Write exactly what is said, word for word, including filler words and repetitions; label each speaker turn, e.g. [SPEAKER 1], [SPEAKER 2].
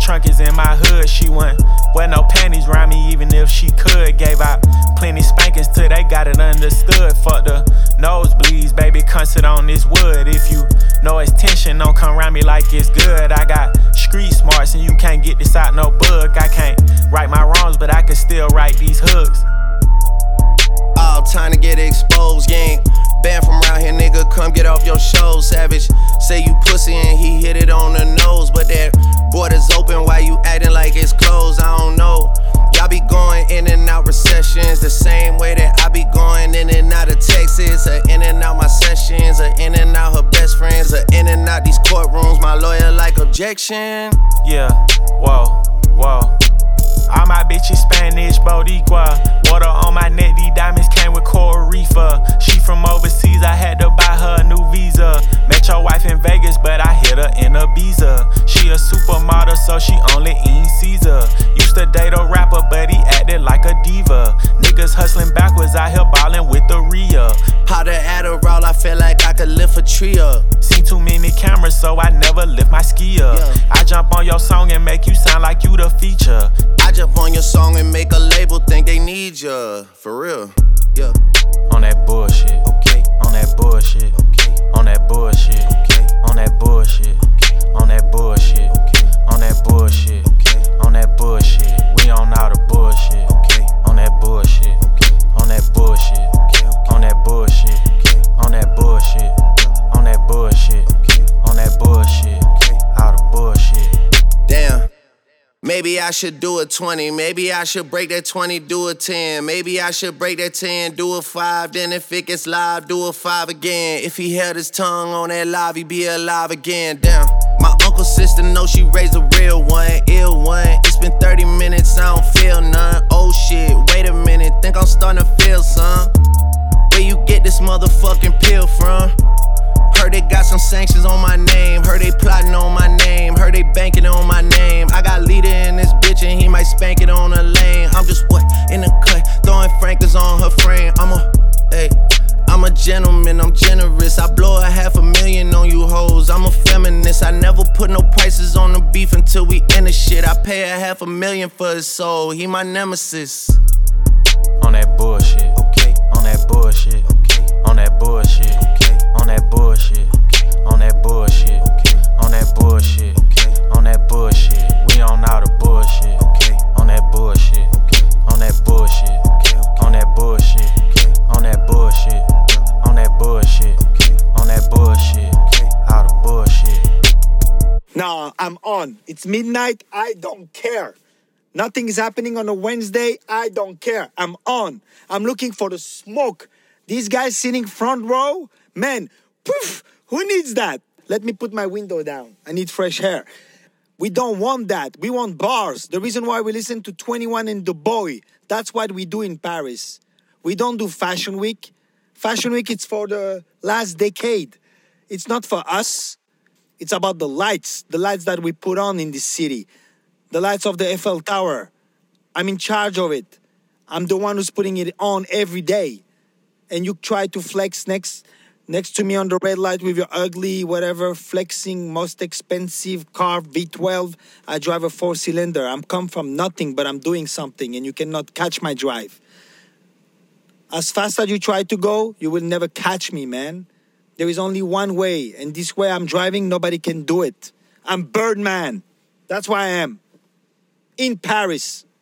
[SPEAKER 1] trunk is in my hood. She wouldn't wear no panties around me even if she could. Gave out plenty spankings till they got it understood. Fuck the nosebleeds, baby, come sit on this wood. If you know it's tension, don't come around me like it's good. I got street smarts and you can't get this out no book. I can't right my wrongs, but I can still write these hooks.
[SPEAKER 2] All time to get exposed, gang. Banned from around here, nigga, come get off your show. Savage, say you pussy and he hit it on the nose. But that border's open, why you acting like it's closed? I don't know. Y'all be going in and out recessions the same way that I be going in and out of Texas, or in and out my sessions, or in and out her best friends, or in and out these courtrooms. My lawyer like objection.
[SPEAKER 1] Yeah, whoa, whoa. All my bitches Spanish, Boricua. Water on my neck, these diamonds came with Coral Reefer. She from overseas, I had to buy her a new visa. Met your wife in Vegas, but I hit her in Ibiza. She a supermodel, so she only eat Caesar. Used to date a rapper, but he acted like a diva. Niggas hustling backwards, out here ballin' with the Rhea.
[SPEAKER 2] Powder Adderall, I feel like I could lift a tree up.
[SPEAKER 1] Seen too many cameras, so I never lift my ski up.
[SPEAKER 2] Yeah.
[SPEAKER 1] I jump on your song and make you sound like you the feature.
[SPEAKER 2] I jump on your song and make a label think they need ya. For real, yeah.
[SPEAKER 1] On that bullshit,
[SPEAKER 2] okay.
[SPEAKER 1] On that bullshit,
[SPEAKER 2] okay.
[SPEAKER 1] On that bullshit,
[SPEAKER 2] okay.
[SPEAKER 1] On that bullshit,
[SPEAKER 2] okay.
[SPEAKER 1] On that bullshit,
[SPEAKER 2] okay.
[SPEAKER 1] On that bullshit,
[SPEAKER 2] okay.
[SPEAKER 1] On that bullshit. We on all the bullshit,
[SPEAKER 2] okay.
[SPEAKER 1] On that bullshit,
[SPEAKER 2] okay.
[SPEAKER 1] On that bullshit,
[SPEAKER 2] okay.
[SPEAKER 1] On that bullshit,
[SPEAKER 2] okay.
[SPEAKER 1] On that bullshit, On that bullshit,
[SPEAKER 2] okay.
[SPEAKER 1] On that bullshit,
[SPEAKER 2] okay.
[SPEAKER 1] All the bullshit.
[SPEAKER 2] Damn. Maybe I should do a twenty, maybe I should break that twenty, do a ten. Maybe I should break that ten, do a five. Then if it gets live, do a five again. If he held his tongue on that live, he'd be alive again. Damn. My uncle's sister knows she raised a real one, ill one. It's been thirty minutes, I don't feel none. Oh shit, wait a minute, think I'm starting to feel some. Where you get this motherfucking pill from? Heard they got some sanctions on my name. Heard they plotting on my name. Heard they banking on my name. I got leader in this bitch and he might spank it on the lane. I'm just what? In the cut, throwing frankers on her frame. I'm a, hey, I'm a gentleman, I'm generous. I blow a half a million on you hoes. I'm a feminist. I never put no prices on the beef until we end the shit. I pay a half a million for his soul. He my nemesis.
[SPEAKER 1] On that bullshit,
[SPEAKER 2] okay.
[SPEAKER 1] On that bullshit,
[SPEAKER 2] okay.
[SPEAKER 1] On that bullshit,
[SPEAKER 2] okay.
[SPEAKER 1] On that bullshit,
[SPEAKER 2] okay.
[SPEAKER 1] On that bullshit,
[SPEAKER 2] okay.
[SPEAKER 1] On that bullshit,
[SPEAKER 2] okay.
[SPEAKER 1] On that bullshit. We on all the bullshit,
[SPEAKER 2] okay.
[SPEAKER 1] On that bullshit,
[SPEAKER 2] okay.
[SPEAKER 1] On that bullshit,
[SPEAKER 2] okay.
[SPEAKER 1] On that bullshit,
[SPEAKER 2] okay.
[SPEAKER 1] On that bullshit, On that bullshit,
[SPEAKER 2] okay.
[SPEAKER 1] On that bullshit,
[SPEAKER 2] okay.
[SPEAKER 1] All the bullshit.
[SPEAKER 3] Nah, I'm on. It's midnight. I don't care. Nothing is happening on a Wednesday. I don't care. I'm on. I'm looking for the smoke. These guys sitting front row, man, poof, who needs that? Let me put my window down. I need fresh air. We don't want that. We want bars. The reason why we listen to twenty-one and The Boy, that's what we do in Paris. We don't do Fashion Week. Fashion Week, it's for the last decade. It's not for us. It's about the lights, the lights that we put on in this city. The lights of the Eiffel Tower. I'm in charge of it. I'm the one who's putting it on every day. And you try to flex next next to me on the red light with your ugly, whatever, flexing, most expensive car, V twelve. I drive a four-cylinder. I'm come from nothing, but I'm doing something, and you cannot catch my drive. As fast as you try to go, you will never catch me, man. There is only one way, and this way I'm driving, nobody can do it. I'm Birdman. That's why I am. In Paris.